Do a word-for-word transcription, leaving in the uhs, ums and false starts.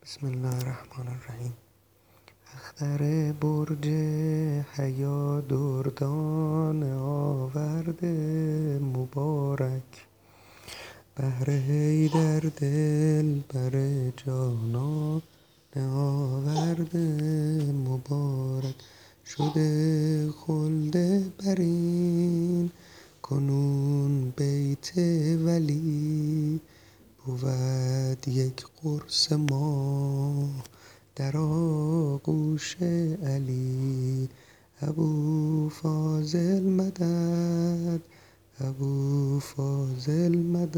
بسم الله الرحمن الرحیم. اختر برج حیا دردان آورده مبارک، بهر حیدر دلبر جانان آورده مبارک. شده خلد برین کنون بیت ولی، بود یک قرص ماه در آغوش علی. ابوالفضل مدد، ابوالفضل مدد.